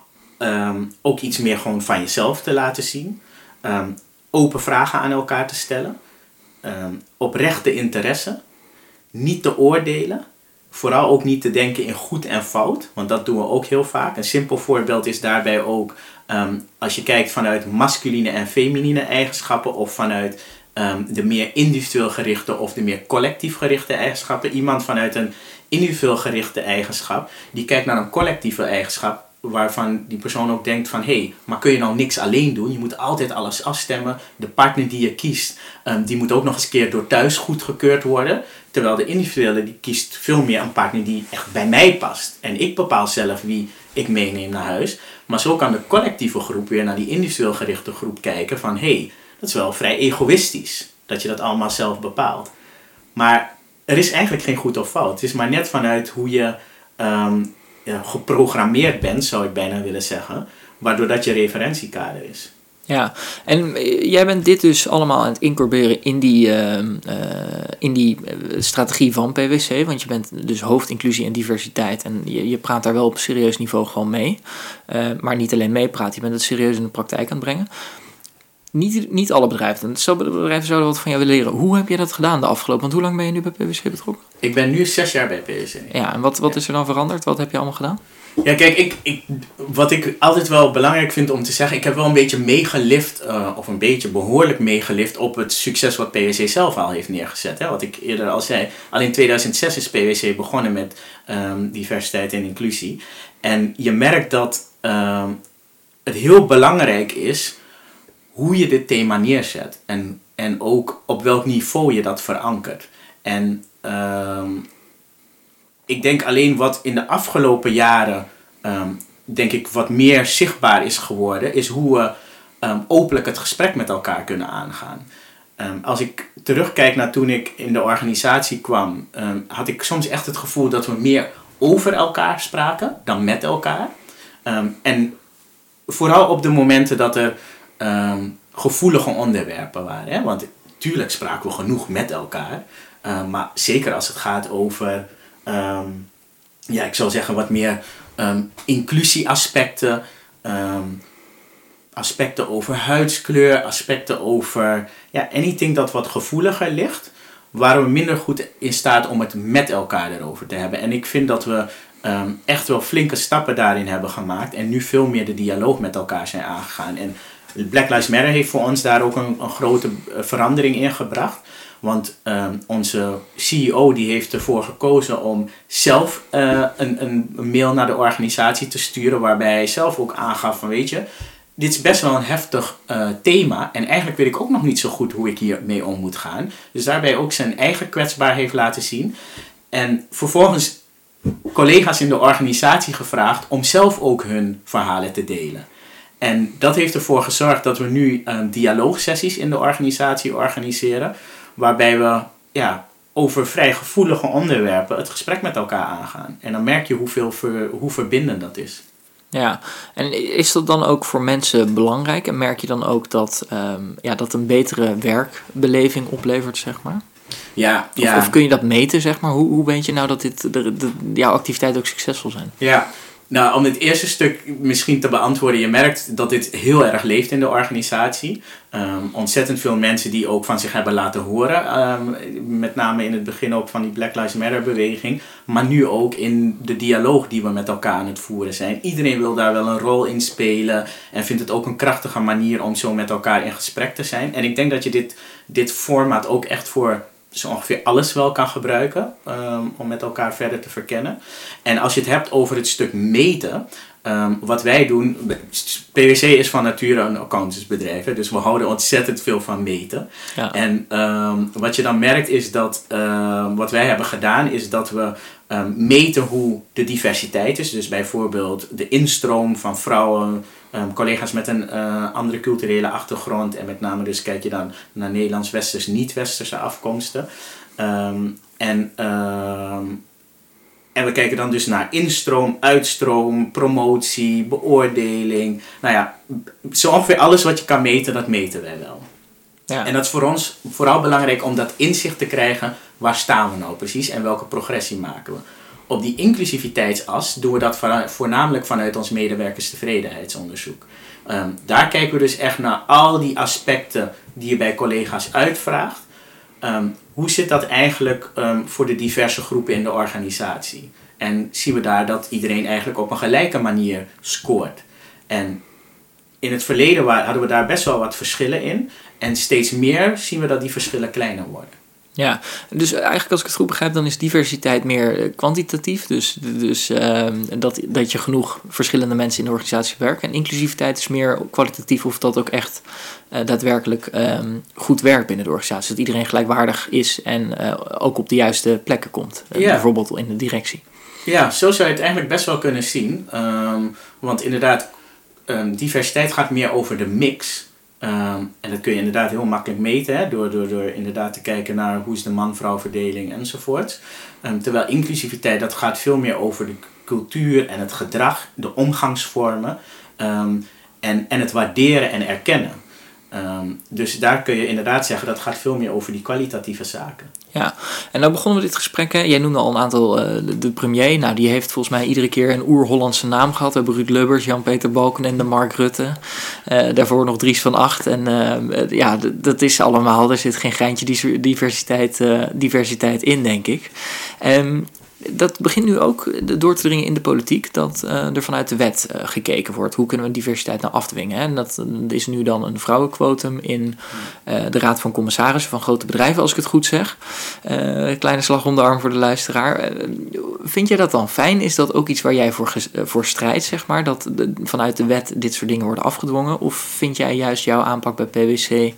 Um, ook iets meer gewoon van jezelf te laten zien. Um, open vragen aan elkaar te stellen. Um, oprechte interesse, niet te oordelen, vooral ook niet te denken in goed en fout, want dat doen we ook heel vaak. Een simpel voorbeeld is daarbij ook, um, als je kijkt vanuit masculine en feminine eigenschappen of vanuit um, de meer individueel gerichte of de meer collectief gerichte eigenschappen. Iemand vanuit een individueel gerichte eigenschap, die kijkt naar een collectieve eigenschap, waarvan die persoon ook denkt van, hé, hey, maar kun je nou niks alleen doen? Je moet altijd alles afstemmen. De partner die je kiest, um, die moet ook nog eens een keer door thuis goedgekeurd worden. Terwijl de individuele, die kiest veel meer een partner die echt bij mij past. En ik bepaal zelf wie ik meeneem naar huis. Maar zo kan de collectieve groep weer naar die individueel gerichte groep kijken van, hé, hey, dat is wel vrij egoïstisch. Dat je dat allemaal zelf bepaalt. Maar er is eigenlijk geen goed of fout. Het is maar net vanuit hoe je Um, Ja, geprogrammeerd bent, zou ik bijna willen zeggen, waardoor dat je referentiekader is. Ja, en jij bent dit dus allemaal aan het incorporeren in die, uh, uh, in die strategie van P W C, want je bent dus hoofd inclusie en diversiteit en je, je praat daar wel op serieus niveau gewoon mee, uh, maar niet alleen meepraat, je bent het serieus in de praktijk aan het brengen. Niet, niet alle bedrijven. Stel, bedrijven zouden wat van jou willen leren. Hoe heb je dat gedaan de afgelopen? Want hoe lang ben je nu bij P W C betrokken? Ik ben nu zes jaar bij P W C. Ja, en wat, wat ja. is er dan veranderd? Wat heb je allemaal gedaan? Ja, kijk, ik, ik, wat ik altijd wel belangrijk vind om te zeggen, ik heb wel een beetje meegelift, uh, of een beetje behoorlijk meegelift op het succes wat P W C zelf al heeft neergezet. Hè? Wat ik eerder al zei, al in tweeduizend zes is P W C begonnen met um, diversiteit en inclusie. En je merkt dat um, het heel belangrijk is hoe je dit thema neerzet en, en ook op welk niveau je dat verankert. En um, ik denk alleen wat in de afgelopen jaren, um, denk ik, wat meer zichtbaar is geworden, is hoe we um, openlijk het gesprek met elkaar kunnen aangaan. Um, als ik terugkijk naar toen ik in de organisatie kwam, um, had ik soms echt het gevoel dat we meer over elkaar spraken dan met elkaar. Um, en vooral op de momenten dat er Um, gevoelige onderwerpen waren. Hè? Want tuurlijk spraken we genoeg met elkaar. Um, maar zeker als het gaat over, um, ja, ik zou zeggen wat meer um, inclusieaspecten. Um, aspecten over huidskleur, aspecten over ja, anything dat wat gevoeliger ligt, waren we minder goed in staat om het met elkaar erover te hebben. En ik vind dat we um, echt wel flinke stappen daarin hebben gemaakt en nu veel meer de dialoog met elkaar zijn aangegaan. En Black Lives Matter heeft voor ons daar ook een, een grote verandering in gebracht. Want um, onze C E O die heeft ervoor gekozen om zelf uh, een, een mail naar de organisatie te sturen, waarbij hij zelf ook aangaf van, weet je, dit is best wel een heftig uh, thema en eigenlijk weet ik ook nog niet zo goed hoe ik hiermee om moet gaan. Dus daarbij ook zijn eigen kwetsbaar heeft laten zien. En vervolgens collega's in de organisatie gevraagd om zelf ook hun verhalen te delen. En dat heeft ervoor gezorgd dat we nu um, dialoogsessies in de organisatie organiseren, waarbij we ja, over vrij gevoelige onderwerpen het gesprek met elkaar aangaan. En dan merk je hoeveel ver, hoe verbindend dat is. Ja, en is dat dan ook voor mensen belangrijk? En merk je dan ook dat um, ja, dat een betere werkbeleving oplevert, zeg maar? Ja, of, ja. of kun je dat meten, zeg maar? Hoe, hoe weet je nou dat dit, de, de, jouw activiteiten ook succesvol zijn? Ja, nou, om dit eerste stuk misschien te beantwoorden. Je merkt dat dit heel erg leeft in de organisatie. Um, ontzettend veel mensen die ook van zich hebben laten horen. Um, met name in het begin ook van die Black Lives Matter beweging. Maar nu ook in de dialoog die we met elkaar aan het voeren zijn. Iedereen wil daar wel een rol in spelen. En vindt het ook een krachtige manier om zo met elkaar in gesprek te zijn. En ik denk dat je dit, dit format ook echt voor zo ongeveer alles wel kan gebruiken um, om met elkaar verder te verkennen. En als je het hebt over het stuk meten, um, wat wij doen, P W C is van nature een accountantsbedrijf, hè, dus we houden ontzettend veel van meten. Ja. En um, wat je dan merkt is dat, um, wat wij hebben gedaan, is dat we um, meten hoe de diversiteit is. Dus bijvoorbeeld de instroom van vrouwen, Um, collega's met een uh, andere culturele achtergrond en met name dus kijk je dan naar Nederlands-Westers, niet-Westerse afkomsten. Um, en, um, en we kijken dan dus naar instroom, uitstroom, promotie, beoordeling. Nou ja, zo ongeveer alles wat je kan meten, dat meten wij wel. Ja. En dat is voor ons vooral belangrijk om dat inzicht te krijgen, waar staan we nou precies en welke progressie maken we. Op die inclusiviteitsas doen we dat voornamelijk vanuit ons medewerkerstevredenheidsonderzoek. Um, daar kijken we dus echt naar al die aspecten die je bij collega's uitvraagt. Um, hoe zit dat eigenlijk um, voor de diverse groepen in de organisatie? En zien we daar dat iedereen eigenlijk op een gelijke manier scoort. En in het verleden hadden we daar best wel wat verschillen in. En steeds meer zien we dat die verschillen kleiner worden. Ja, dus eigenlijk als ik het goed begrijp, dan is diversiteit meer kwantitatief. Dus, dus uh, dat, dat je genoeg verschillende mensen in de organisatie werken. En inclusiviteit is meer kwalitatief of dat ook echt uh, daadwerkelijk um, goed werkt binnen de organisatie. Dat iedereen gelijkwaardig is en uh, ook op de juiste plekken komt. Uh, ja. Bijvoorbeeld in de directie. Ja, zo zou je het eigenlijk best wel kunnen zien. Um, want inderdaad, um, diversiteit gaat meer over de mix. Um, en dat kun je inderdaad heel makkelijk meten, hè, door, door, door inderdaad te kijken naar hoe is de man-vrouw verdeling enzovoort. Um, terwijl inclusiviteit, dat gaat veel meer over de cultuur en het gedrag, de omgangsvormen um, en, en het waarderen en erkennen. Um, dus daar kun je inderdaad zeggen, dat gaat veel meer over die kwalitatieve zaken. Ja, en nou begonnen we dit gesprek, hè. Jij noemde al een aantal, uh, de, de premier, nou die heeft volgens mij iedere keer een oer-Hollandse naam gehad. We hebben Ruud Lubbers, Jan-Peter Balkenende, Mark Rutte, uh, daarvoor nog Dries van Acht. En uh, ja, d- dat is allemaal, er zit geen geintje diversiteit, uh, diversiteit in, denk ik. Um, Dat begint nu ook door te dringen in de politiek, dat uh, er vanuit de wet uh, gekeken wordt. Hoe kunnen we diversiteit nou afdwingen? Hè? En dat is nu dan een vrouwenquotum in uh, de Raad van Commissarissen van grote bedrijven, als ik het goed zeg. Uh, kleine slag om de arm voor de luisteraar. Uh, vind jij dat dan fijn? Is dat ook iets waar jij voor, ges- voor strijdt, zeg maar? Dat de, vanuit de wet dit soort dingen worden afgedwongen? Of vind jij juist jouw aanpak bij P W C uh,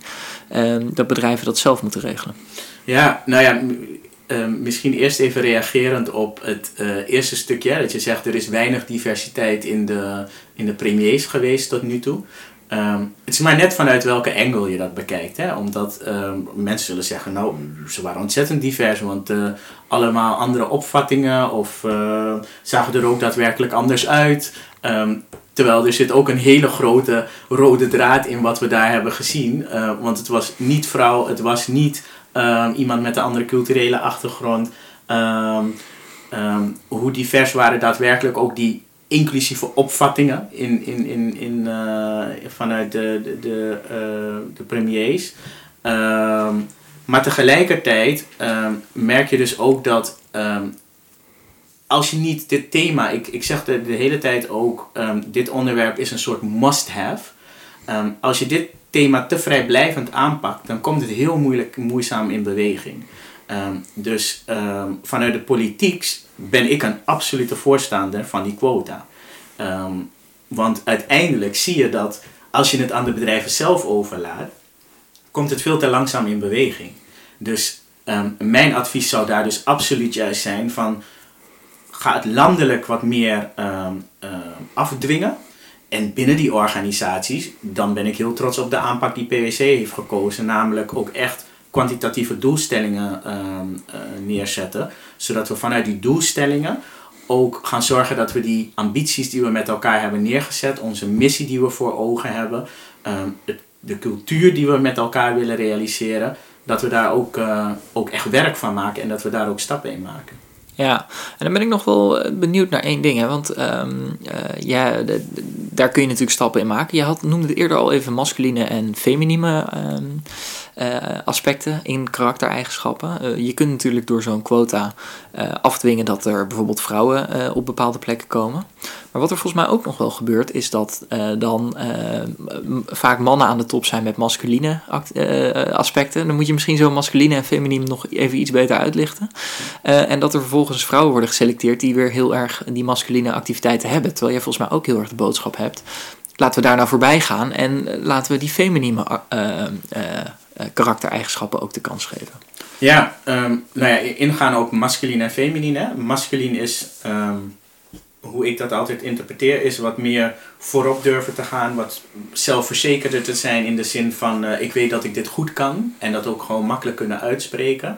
dat bedrijven dat zelf moeten regelen? Ja, nou ja... Uh, misschien eerst even reagerend op het uh, eerste stukje. Dat je zegt, er is weinig diversiteit in de, in de premiers geweest tot nu toe. Um, het is maar net vanuit welke angle je dat bekijkt. Hè? Omdat um, mensen zullen zeggen, nou, ze waren ontzettend divers. Want uh, allemaal andere opvattingen of uh, zagen er ook daadwerkelijk anders uit. Um, terwijl er zit ook een hele grote rode draad in wat we daar hebben gezien. Uh, want het was niet vrouw, het was niet... Um, iemand met een andere culturele achtergrond. Um, um, hoe divers waren daadwerkelijk ook die inclusieve opvattingen in, in, in, in, uh, vanuit de, de, de, uh, de premiers. Um, maar tegelijkertijd um, merk je dus ook dat um, als je niet dit thema, ik, ik zeg de, de hele tijd ook, um, dit onderwerp is een soort must-have. Um, als je dit thema te vrijblijvend aanpakt, dan komt het heel moeilijk, moeizaam in beweging. Um, dus um, vanuit de politiek ben ik een absolute voorstander van die quota. Um, want uiteindelijk zie je dat als je het aan de bedrijven zelf overlaat, komt het veel te langzaam in beweging. Dus um, mijn advies zou daar dus absoluut juist zijn van ga het landelijk wat meer um, uh, afdwingen. En binnen die organisaties, dan ben ik heel trots op de aanpak die P W C heeft gekozen. Namelijk ook echt kwantitatieve doelstellingen um, uh, neerzetten. Zodat we vanuit die doelstellingen ook gaan zorgen dat we die ambities die we met elkaar hebben neergezet, onze missie die we voor ogen hebben, um, het, de cultuur die we met elkaar willen realiseren, dat we daar ook, uh, ook echt werk van maken en dat we daar ook stappen in maken. Ja, en dan ben ik nog wel benieuwd naar één ding. Hè? Want um, uh, ja, de, de, daar kun je natuurlijk stappen in maken. Je had, noemde het eerder al even masculine en feminine um, uh, aspecten in karaktereigenschappen. Uh, je kunt natuurlijk door zo'n quota uh, afdwingen dat er bijvoorbeeld vrouwen uh, op bepaalde plekken komen. Maar wat er volgens mij ook nog wel gebeurt, is dat uh, dan uh, m- vaak mannen aan de top zijn met masculine act- uh, aspecten. Dan moet je misschien zo masculine en feminine nog even iets beter uitlichten. Uh, en dat er vervolgens vrouwen worden geselecteerd die weer heel erg die masculine activiteiten hebben. Terwijl jij volgens mij ook heel erg de boodschap hebt. Laten we daar nou voorbij gaan en laten we die feminine uh, uh, uh, karaktereigenschappen ook de kans geven. Ja, um, nou ja, ingaan op masculine en feminine. Masculine is, um, hoe ik dat altijd interpreteer, is wat meer voorop durven te gaan. Wat zelfverzekerder te zijn in de zin van uh, ik weet dat ik dit goed kan. En dat ook gewoon makkelijk kunnen uitspreken.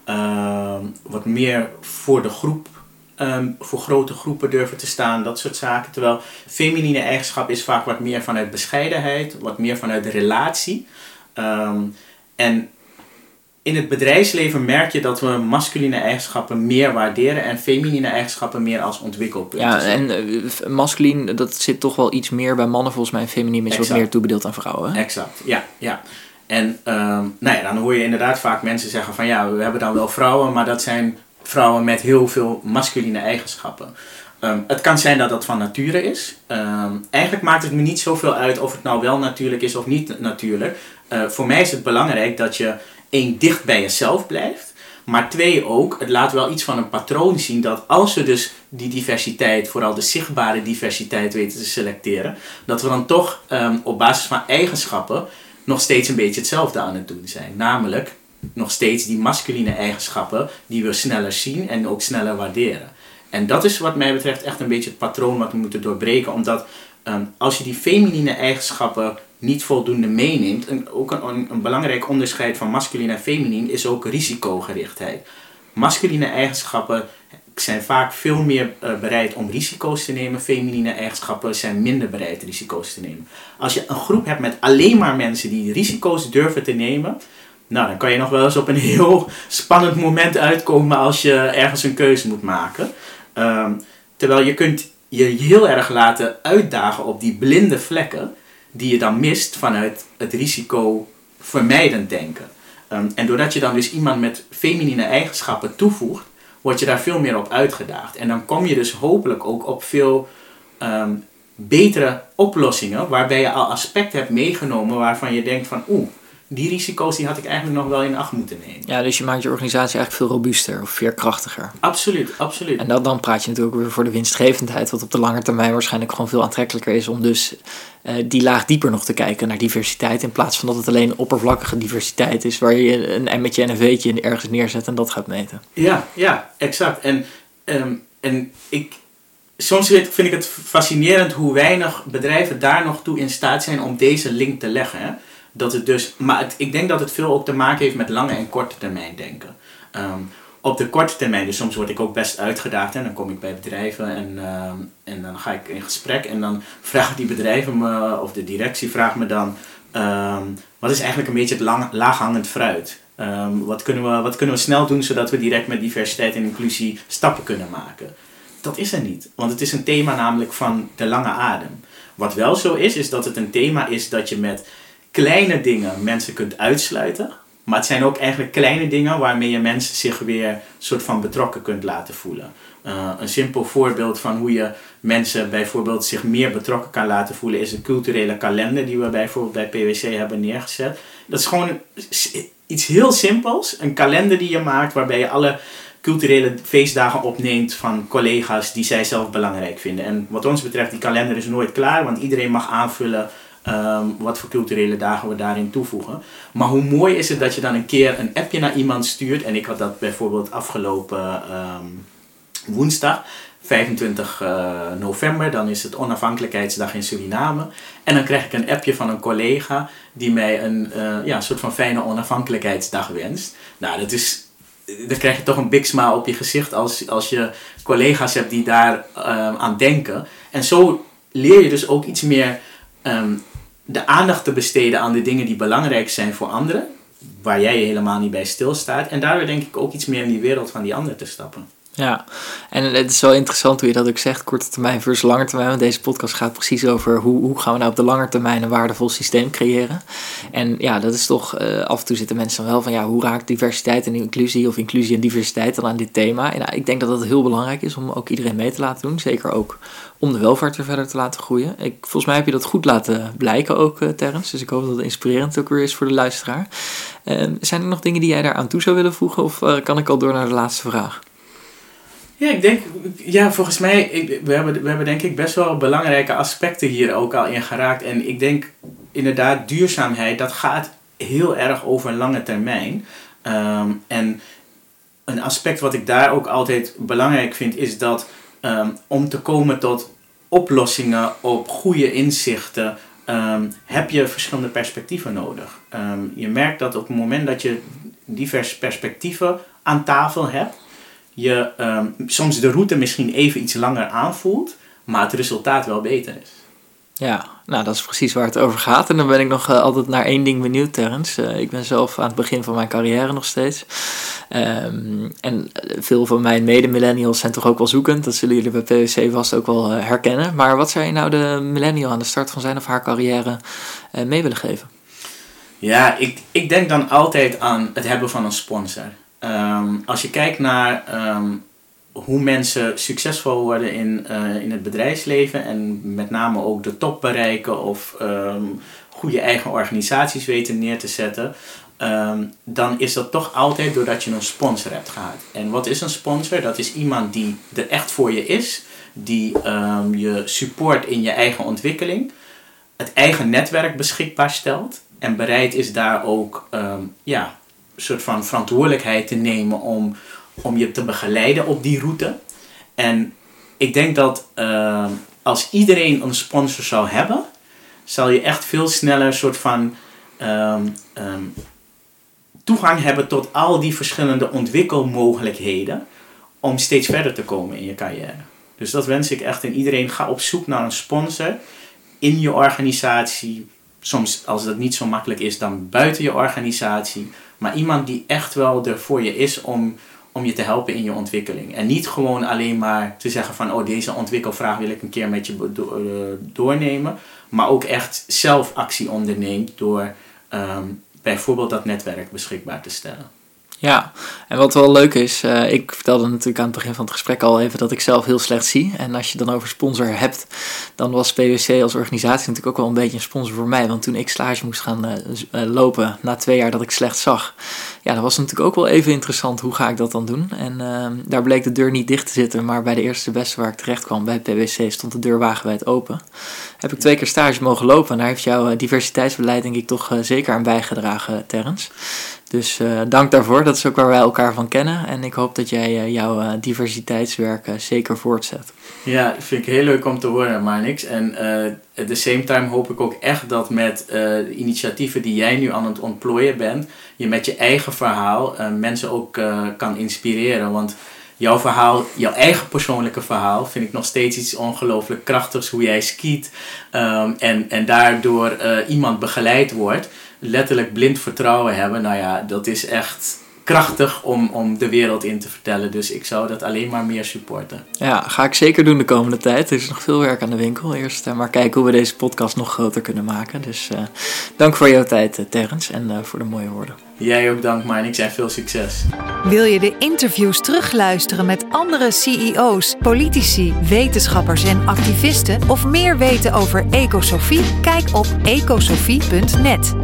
Uh, wat meer voor de groep, um, voor grote groepen durven te staan, dat soort zaken. Terwijl feminine eigenschap is vaak wat meer vanuit bescheidenheid, wat meer vanuit de relatie. Um, en in het bedrijfsleven merk je dat we masculine eigenschappen meer waarderen en feminine eigenschappen meer als ontwikkelpunten. Ja, en uh, masculin, dat zit toch wel iets meer bij mannen volgens mij, en feminine is exact. Wat meer toebedeeld aan vrouwen. Hè? Exact, ja, ja. En um, nou ja, dan hoor je inderdaad vaak mensen zeggen van ja, we hebben dan wel vrouwen, maar dat zijn vrouwen met heel veel masculine eigenschappen. Um, het kan zijn dat dat van nature is. Um, eigenlijk maakt het me niet zoveel uit of het nou wel natuurlijk is of niet natuurlijk. Uh, voor mij is het belangrijk dat je één, dicht bij jezelf blijft. Maar twee ook, het laat wel iets van een patroon zien dat als we dus die diversiteit, vooral de zichtbare diversiteit weten te selecteren, dat we dan toch um, op basis van eigenschappen nog steeds een beetje hetzelfde aan het doen zijn. Namelijk nog steeds die masculine eigenschappen die we sneller zien en ook sneller waarderen. En dat is wat mij betreft echt een beetje het patroon wat we moeten doorbreken. Omdat um, als je die feminine eigenschappen niet voldoende meeneemt, en ook een, een belangrijk onderscheid van masculine en feminine is ook risicogerichtheid. Masculine eigenschappen zijn vaak veel meer uh, bereid om risico's te nemen. Feminine eigenschappen zijn minder bereid risico's te nemen. Als je een groep hebt met alleen maar mensen die risico's durven te nemen, nou, dan kan je nog wel eens op een heel spannend moment uitkomen als je ergens een keuze moet maken. Um, terwijl je kunt je heel erg laten uitdagen op die blinde vlekken die je dan mist vanuit het risico vermijdend denken. Um, en doordat je dan dus iemand met feminine eigenschappen toevoegt, word je daar veel meer op uitgedaagd. En dan kom je dus hopelijk ook op veel um, betere oplossingen, waarbij je al aspecten hebt meegenomen waarvan je denkt van oeh, die risico's die had ik eigenlijk nog wel in acht moeten nemen. Ja, dus je maakt je organisatie eigenlijk veel robuuster of veerkrachtiger. Absoluut, absoluut. En dan, dan praat je natuurlijk weer voor de winstgevendheid, wat op de lange termijn waarschijnlijk gewoon veel aantrekkelijker is om dus uh, die laag dieper nog te kijken naar diversiteit, in plaats van dat het alleen oppervlakkige diversiteit is, waar je een emmetje en een veetje ergens neerzet en dat gaat meten. Ja, ja, exact. En, um, en ik, soms vind ik het fascinerend hoe weinig bedrijven daar nog toe in staat zijn om deze link te leggen, hè? Dat het dus, maar het, ik denk dat het veel ook te maken heeft met lange en korte termijn denken. Um, op de korte termijn, dus soms word ik ook best uitgedaagd en dan kom ik bij bedrijven en, um, en dan ga ik in gesprek en dan vragen die bedrijven me, of de directie vraagt me dan, um, wat is eigenlijk een beetje het lang, laaghangend fruit? Um, wat, kunnen we, wat kunnen we snel doen zodat we direct met diversiteit en inclusie stappen kunnen maken? dat is er niet. Want het is een thema namelijk van de lange adem. Wat wel zo is, is dat het een thema is dat je met kleine dingen mensen kunt uitsluiten. Maar het zijn ook eigenlijk kleine dingen waarmee je mensen zich weer soort van betrokken kunt laten voelen. Uh, een simpel voorbeeld van hoe je mensen bijvoorbeeld zich meer betrokken kan laten voelen is een culturele kalender die we bijvoorbeeld bij P W C hebben neergezet. Dat is gewoon iets heel simpels. Een kalender die je maakt waarbij je alle culturele feestdagen opneemt van collega's die zij zelf belangrijk vinden. En wat ons betreft, die kalender is nooit klaar, want iedereen mag aanvullen um, wat voor culturele dagen we daarin toevoegen. Maar hoe mooi is het dat je dan een keer een appje naar iemand stuurt. En ik had dat bijvoorbeeld afgelopen um, woensdag, vijfentwintig november, dan is het onafhankelijkheidsdag in Suriname. En dan krijg ik een appje van een collega die mij een uh, ja, soort van fijne onafhankelijkheidsdag wenst. Nou, dat is... Dan krijg je toch een big smile op je gezicht als, als je collega's hebt die daar uh, aan denken. En zo leer je dus ook iets meer um, de aandacht te besteden aan de dingen die belangrijk zijn voor anderen. Waar jij je helemaal niet bij stilstaat. En daardoor denk ik ook iets meer in die wereld van die ander te stappen. Ja, en het is wel interessant hoe je dat ook zegt, korte termijn versus lange termijn. Want deze podcast gaat precies over hoe, hoe gaan we nou op de lange termijn een waardevol systeem creëren. En ja, dat is toch, uh, af en toe zitten mensen dan wel van, ja, hoe raakt diversiteit en inclusie of inclusie en diversiteit dan aan dit thema? En nou, ik denk dat dat heel belangrijk is om ook iedereen mee te laten doen. Zeker ook om de welvaart weer verder te laten groeien. Ik, volgens mij heb je dat goed laten blijken ook, uh, Terrence. Dus ik hoop dat het inspirerend ook weer is voor de luisteraar. Uh, zijn er nog dingen die jij daar aan toe zou willen voegen? Of uh, kan ik al door naar de laatste vraag? Ja, ik denk, ja, volgens mij, ik, we, hebben, we hebben denk ik best wel belangrijke aspecten hier ook al in geraakt. En ik denk inderdaad, duurzaamheid, dat gaat heel erg over lange termijn. Um, en een aspect wat ik daar ook altijd belangrijk vind, is dat um, om te komen tot oplossingen op goede inzichten, um, heb je verschillende perspectieven nodig. Um, je merkt dat op het moment dat je diverse perspectieven aan tafel hebt, je um, soms de route misschien even iets langer aanvoelt, maar het resultaat wel beter is. Ja, nou dat is precies waar het over gaat. En dan ben ik nog uh, altijd naar één ding benieuwd, Terrence. Uh, ik ben zelf aan het begin van mijn carrière nog steeds. Um, en veel van mijn mede-millennials zijn toch ook wel zoekend. Dat zullen jullie bij P W C vast ook wel uh, herkennen. Maar wat zou je nou de millennial aan de start van zijn of haar carrière uh, mee willen geven? Ja, ik, ik denk dan altijd aan het hebben van een sponsor. Um, als je kijkt naar um, hoe mensen succesvol worden in, uh, in het bedrijfsleven en met name ook de top bereiken of um, goede eigen organisaties weten neer te zetten, um, dan is dat toch altijd doordat je een sponsor hebt gehad. En wat is een sponsor? Dat is iemand die er echt voor je is, die um, je support in je eigen ontwikkeling, het eigen netwerk beschikbaar stelt en bereid is daar ook um, ja, een soort van verantwoordelijkheid te nemen om, om je te begeleiden op die route. En ik denk dat uh, als iedereen een sponsor zou hebben, zal je echt veel sneller een soort van um, um, toegang hebben tot al die verschillende ontwikkelmogelijkheden om steeds verder te komen in je carrière. Dus dat wens ik echt in iedereen. Ga op zoek naar een sponsor in je organisatie. Soms, als dat niet zo makkelijk is, dan buiten je organisatie. Maar iemand die echt wel er voor je is om, om je te helpen in je ontwikkeling. En niet gewoon alleen maar te zeggen van, oh, deze ontwikkelvraag wil ik een keer met je do- uh, doornemen. Maar ook echt zelf actie onderneemt door um, bijvoorbeeld dat netwerk beschikbaar te stellen. Ja, en wat wel leuk is, uh, ik vertelde natuurlijk aan het begin van het gesprek al even dat ik zelf heel slecht zie. En als je dan over sponsor hebt, dan was P W C als organisatie natuurlijk ook wel een beetje een sponsor voor mij. Want toen ik stage moest gaan uh, uh, lopen, na twee jaar dat ik slecht zag, ja, dat was natuurlijk ook wel even interessant, hoe ga ik dat dan doen? En uh, daar bleek de deur niet dicht te zitten, maar bij de eerste beste waar ik terecht kwam, bij P W C, stond de deur wagenwijd open. Heb ik twee keer stage mogen lopen en daar heeft jouw uh, diversiteitsbeleid denk ik toch uh, zeker aan bijgedragen, Terrence. Dus uh, dank daarvoor, dat is ook waar wij elkaar van kennen. En ik hoop dat jij uh, jouw uh, diversiteitswerk uh, zeker voortzet. Ja, dat vind ik heel leuk om te horen, Marnix. En uh, at the same time hoop ik ook echt dat met uh, de initiatieven die jij nu aan het ontplooien bent, je met je eigen verhaal uh, mensen ook uh, kan inspireren. Want jouw verhaal, jouw eigen persoonlijke verhaal, vind ik nog steeds iets ongelooflijk krachtigs. Hoe jij skiet um, en, en daardoor uh, iemand begeleid wordt. Letterlijk blind vertrouwen hebben. Nou ja, dat is echt krachtig om, om de wereld in te vertellen. Dus ik zou dat alleen maar meer supporten. Ja, ga ik zeker doen de komende tijd. Er is nog veel werk aan de winkel. Eerst uh, maar kijken hoe we deze podcast nog groter kunnen maken. Dus uh, dank voor jouw tijd, uh, Terrence, en uh, voor de mooie woorden. Jij ook dank, Marnix, en veel succes. Wil je de interviews terugluisteren met andere C E O's, politici, wetenschappers en activisten of meer weten over Ecosofie? Kijk op ecosofie punt net.